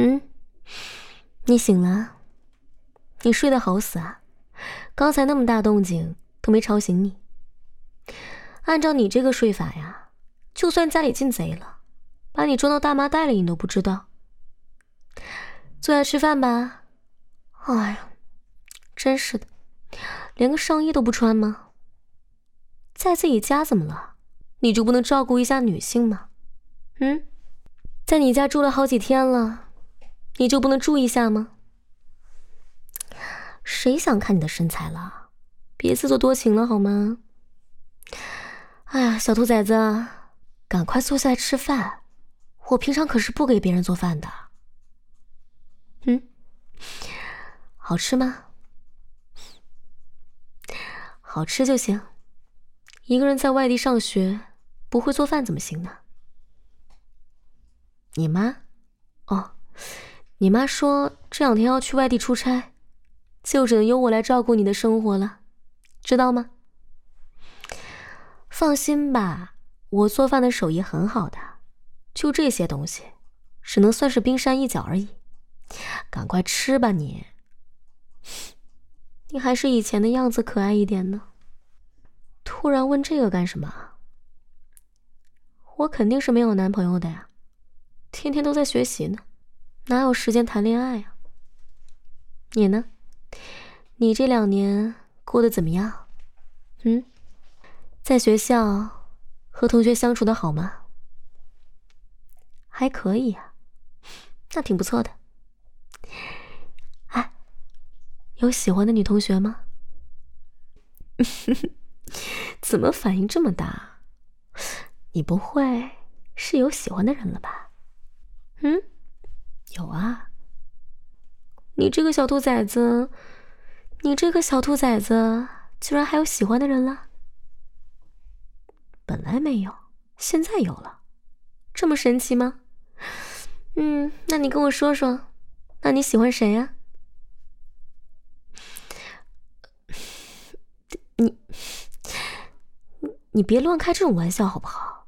嗯，你醒了？你睡得好死啊，刚才那么大动静都没吵醒你。按照你这个睡法呀，就算家里进贼了，把你装到大麻袋里你都不知道。坐下吃饭吧。哎呀，真是的，连个上衣都不穿吗？在自己家怎么了？你就不能照顾一下女性吗？在你家住了好几天了，你就不能住一下吗？谁想看你的身材了？别自作多情了好吗？哎呀，小兔崽子，赶快坐下来吃饭，我平常可是不给别人做饭的。好吃吗？好吃就行。一个人在外地上学，不会做饭怎么行呢？你妈？哦，你妈说这2天要去外地出差，就只能由我来照顾你的生活了，知道吗？放心吧，我做饭的手艺很好的，就这些东西，只能算是冰山一角而已。赶快吃吧你，你还是以前的样子可爱一点呢。突然问这个干什么？我肯定是没有男朋友的呀，天天都在学习呢，哪有时间谈恋爱呀？你呢？你这2年过得怎么样？在学校和同学相处的好吗？还可以啊，那挺不错的。哎，有喜欢的女同学吗？怎么反应这么大？你不会是有喜欢的人了吧？有啊。你这个小兔崽子居然还有喜欢的人了？本来没有，现在有了，这么神奇吗？那你跟我说说，那你喜欢谁呀？你别乱开这种玩笑好不好？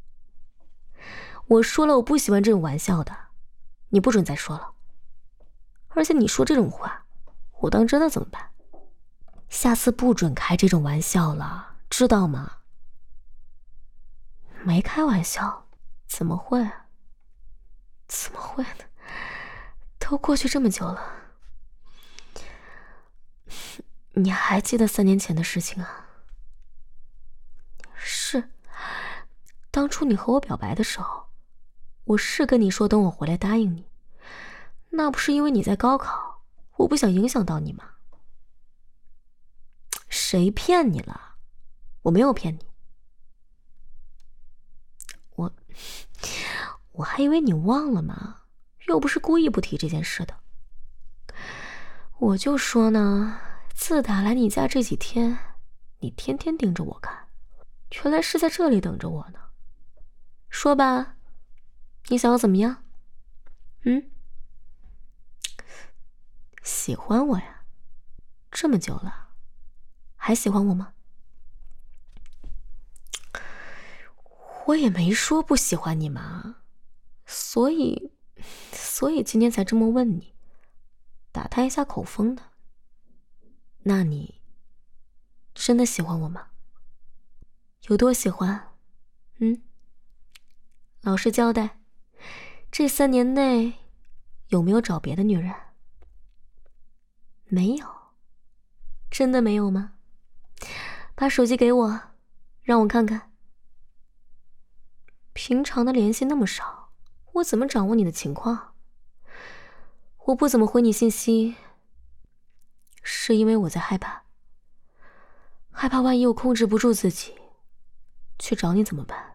我说了我不喜欢这种玩笑的，你不准再说了。而且你说这种话，我当真的怎么办？下次不准开这种玩笑了，知道吗？没开玩笑，怎么会？怎么会呢？都过去这么久了，你还记得3年前的事情啊？是，当初你和我表白的时候，我是跟你说等我回来答应你，那不是因为你在高考，我不想影响到你吗？谁骗你了？我没有骗你。我还以为你忘了嘛，又不是故意不提这件事的。我就说呢，自打来你家这几天，你天天盯着我看，原来是在这里等着我呢。说吧，你想要怎么样？喜欢我呀？这么久了，还喜欢我吗？我也没说不喜欢你嘛，所以今天才这么问你，打探一下口风的。那你真的喜欢我吗？有多喜欢？老实交代，这3年内有没有找别的女人？没有。真的没有吗？把手机给我，让我看看。平常的联系那么少，我怎么掌握你的情况？我不怎么回你信息，是因为我在害怕万一我控制不住自己去找你怎么办？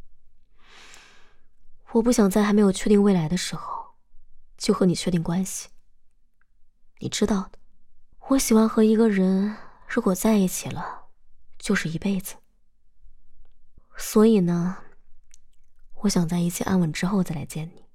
我不想在还没有确定未来的时候就和你确定关系。你知道的，我喜欢和一个人如果在一起了就是一辈子。所以呢，我想在一切安稳之后再来见你。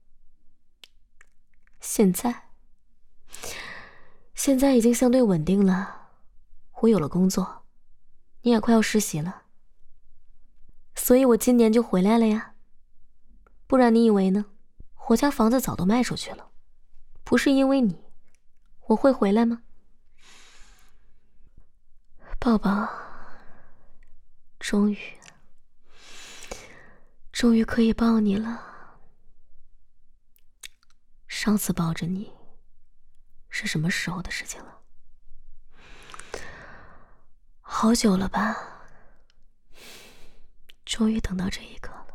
现在已经相对稳定了，我有了工作，你也快要实习了，所以我今年就回来了呀。不然你以为呢？我家房子早都卖出去了， 不是因为你，我会回来吗？宝宝，终于可以抱你了。上次抱着你是什么时候的事情了？好久了吧？终于等到这一刻了。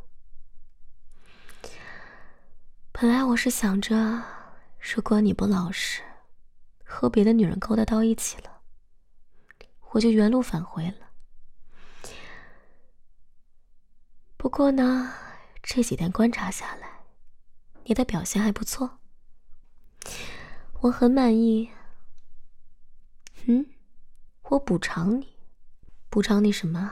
本来我是想着，如果你不老实，和别的女人勾搭到一起了，我就原路返回了。不过呢，这几天观察下来，你的表现还不错，我很满意。我补偿你，补偿你什么？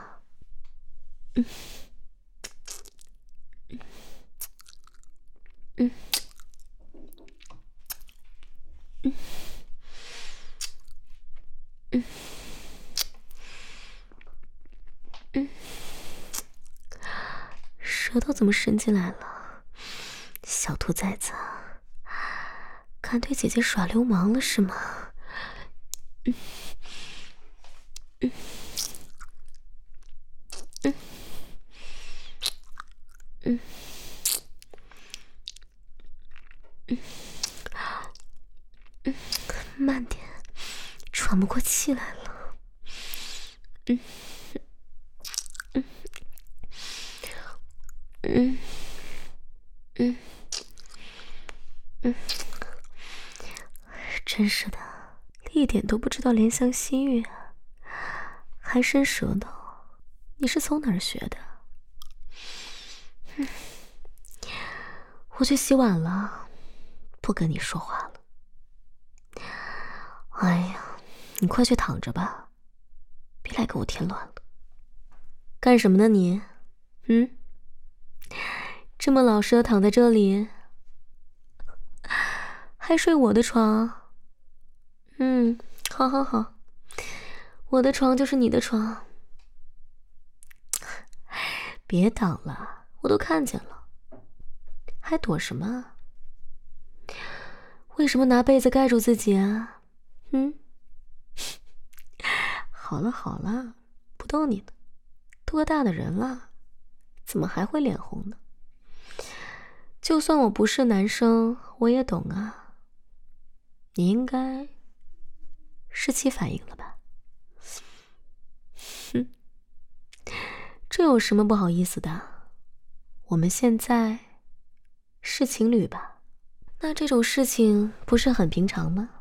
舌头怎么伸进来了？小兔崽子，敢对姐姐耍流氓了是吗？慢点，喘不过气来了。真是的，一点都不知道怜香惜玉啊，还伸舌头，你是从哪儿学的？我去洗碗了，不跟你说话了。哎呀，你快去躺着吧，别来给我添乱了。干什么呢你？这么老实的躺在这里，还睡我的床？好，我的床就是你的床。别挡了，我都看见了，还躲什么啊？为什么拿被子盖住自己啊？好了，不逗你了，多大的人了，怎么还会脸红呢？就算我不是男生，我也懂啊。你应该是起反应了吧？这有什么不好意思的？我们现在是情侣吧？那这种事情不是很平常吗？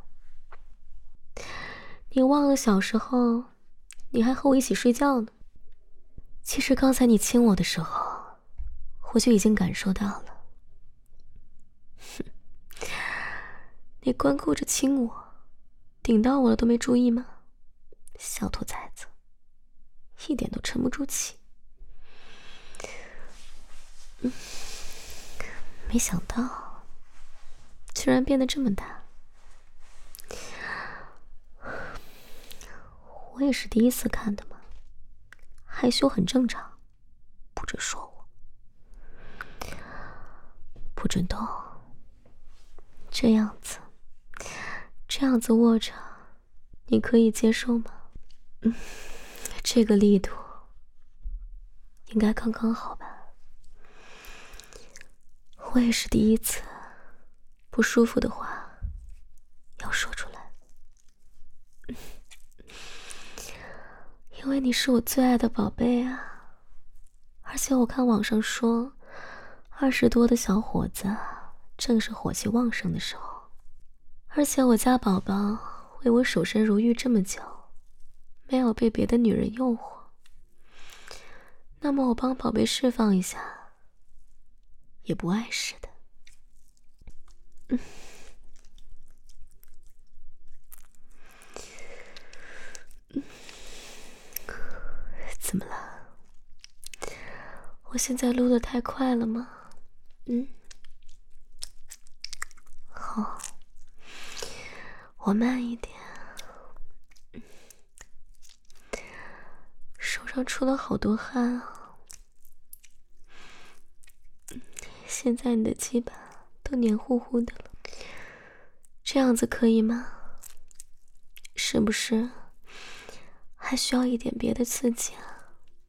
你忘了小时候你还和我一起睡觉呢。其实刚才你亲我的时候，我就已经感受到了。你光顾着亲我，顶到我了都没注意吗？小兔崽子，一点都沉不住气。没想到居然变得这么大。我也是第一次看的嘛，害羞很正常，不准说我，不准动。这样子握着，你可以接受吗？这个力度应该刚刚好吧。我也是第一次，不舒服的话要说出来。因为你是我最爱的宝贝啊，而且我看网上说20多的小伙子正是火气旺盛的时候，而且我家宝宝为我守身如玉这么久，没有被别的女人诱惑，那么我帮宝贝释放一下也不碍事的。怎么了？我现在撸得太快了吗？好，我慢一点。手上出了好多汗啊，现在你的鸡巴都黏糊糊的了， 这样子可以吗？是不是还需要一点别的刺激啊？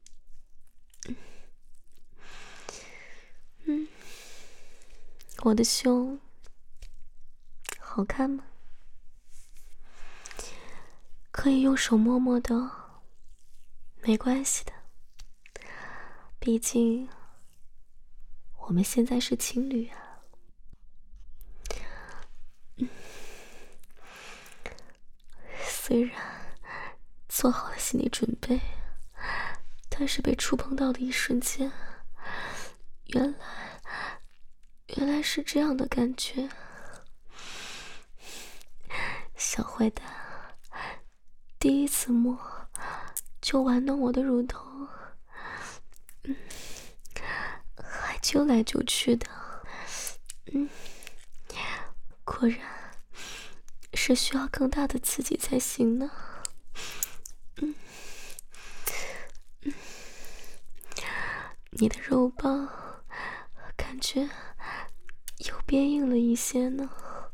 我的胸好看吗？可以用手摸摸的哦，没关系的，毕竟我们现在是情侣啊。虽然做好了心理准备，但是被触碰到的一瞬间，原来是这样的感觉。小坏蛋，第一次摸就玩弄我的乳头，还揪来揪去的，果然是需要更大的刺激才行呢。你的肉棒感觉又变硬了一些呢。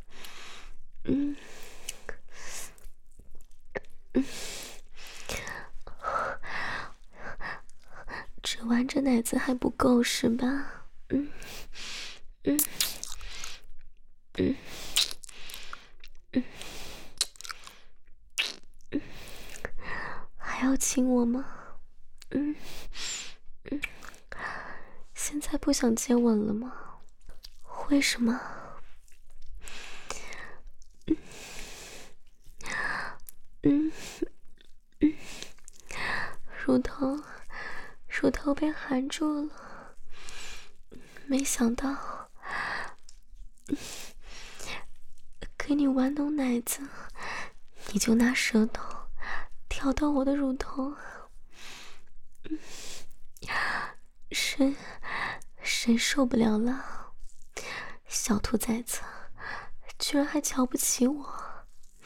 只玩着奶子还不够是吧？还要亲我吗？现在不想接吻了吗？为什么？乳头被含住了，没想到给你玩弄奶子，你就拿舌头挑到我的乳头，谁受不了了？小兔崽子居然还瞧不起我！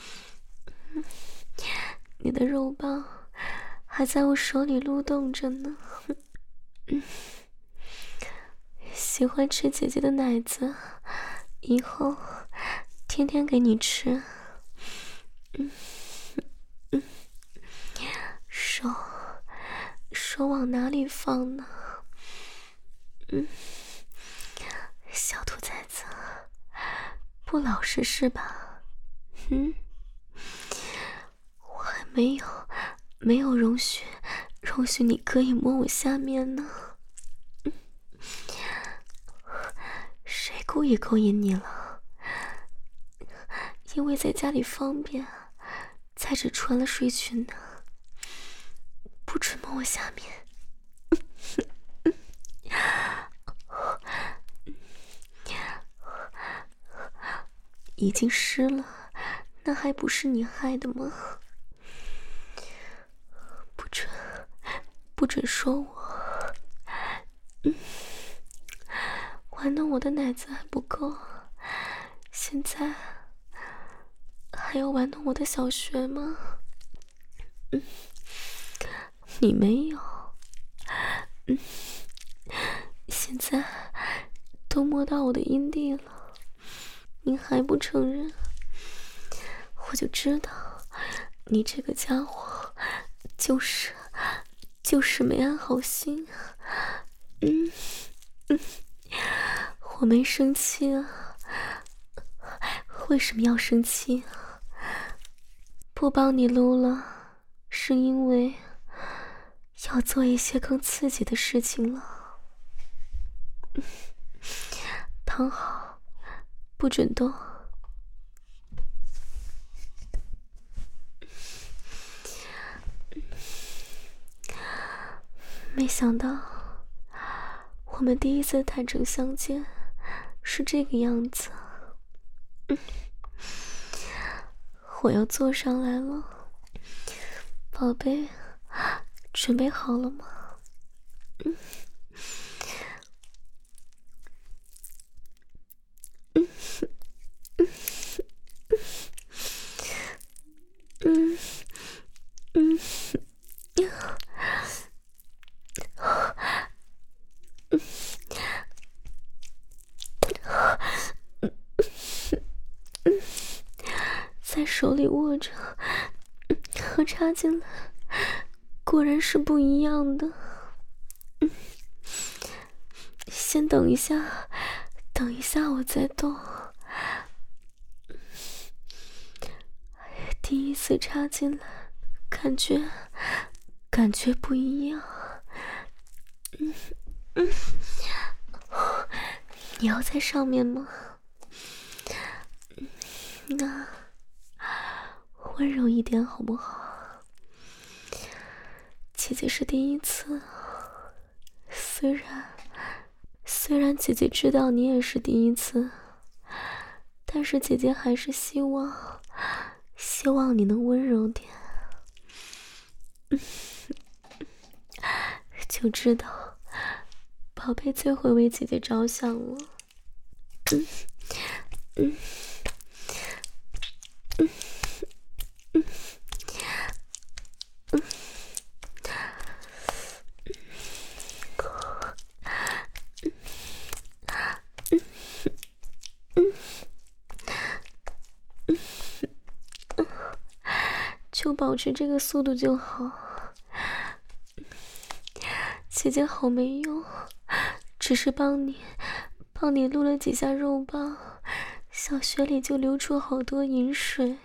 你的肉棒还在我手里撸动着呢。喜欢吃姐姐的奶子，以后天天给你吃。手往哪里放呢？小兔崽子，不老实是吧？我还没有容许你可以摸我下面呢。谁故意勾引你了？因为在家里方便，才只穿了睡裙呢，不准摸我下面。已经湿了，那还不是你害的吗？不准说我，玩弄我的奶子还不够，现在还要玩弄我的小穴吗？你没有，现在都摸到我的阴蒂了，你还不承认？我就知道你这个家伙就是没安好心。我没生气啊，为什么要生气啊？不帮你撸了，是因为要做一些更刺激的事情了。躺好，不准动。没想到我们第一次坦诚相见是这个样子。我要坐上来了，宝贝，准备好了吗？ 在手里握着，和插进来果然是不一样的。先等一下，等一下我再动。第一次插进来，感觉不一样。你要在上面吗？那温柔一点好不好？姐姐是第一次，虽然姐姐知道你也是第一次，但是姐姐还是希望你能温柔点。就知道宝贝最会为姐姐着想了。就保持这个速度就好。姐姐好没用，只是帮你撸了几下肉棒，小穴里就流出好多饮水。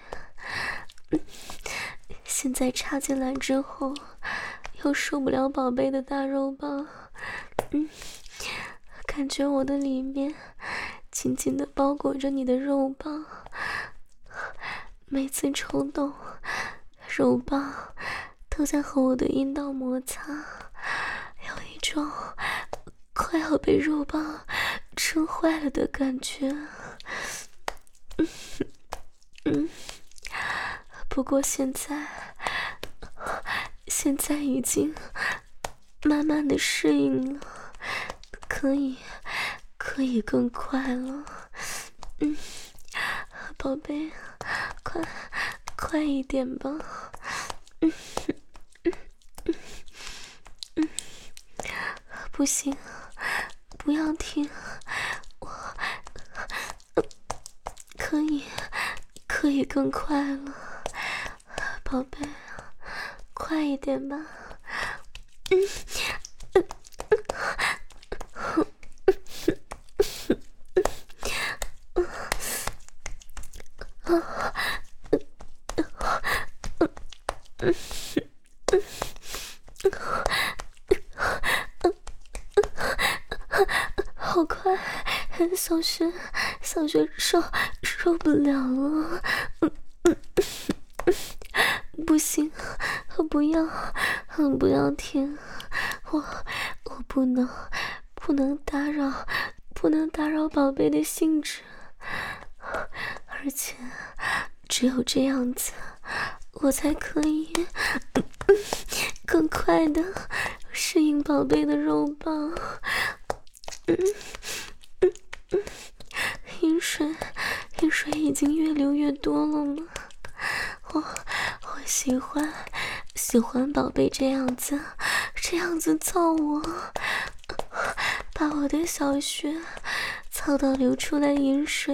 现在插进来之后，又受不了宝贝的大肉棒，感觉我的里面紧紧地包裹着你的肉棒，每次抽动，肉棒都在和我的阴道摩擦，有一种快要被肉棒撑坏了的感觉。不过现在已经慢慢的适应了，可以更快了。宝贝，快一点吧。不行，不要停，我可以更快了。宝贝，快一点吧。好快，小学受不了了。不行，不要停，我不能打扰宝贝的兴致，而且只有这样子，我才可以更快的适应宝贝的肉棒。饮水已经越流越多了吗？我喜欢宝贝这样子操我，把我的小穴操到流出来饮水。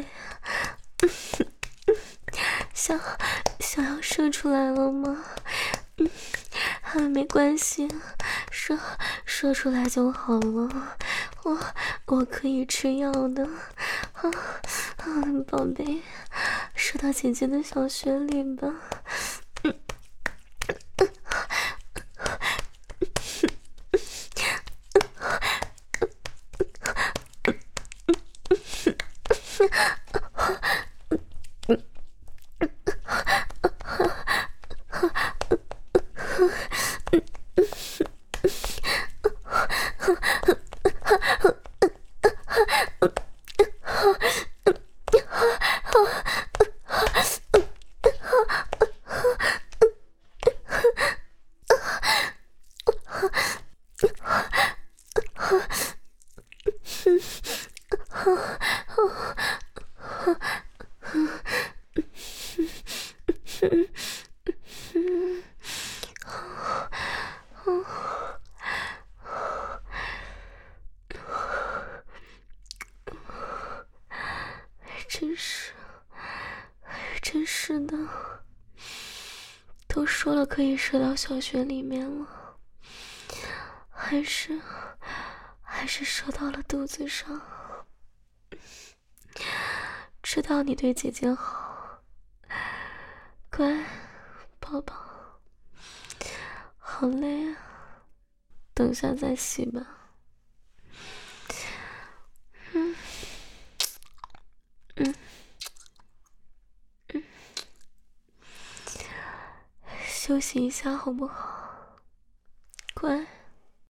想要射出来了吗？没关系，射出来就好了。我可以吃药的。宝贝，射到姐姐的小穴里吧。 是的，都说了可以射到小穴里面了，还是射到了肚子上。知道你对姐姐好，乖宝宝，好累啊，等下再洗吧。休息一下好不好？乖。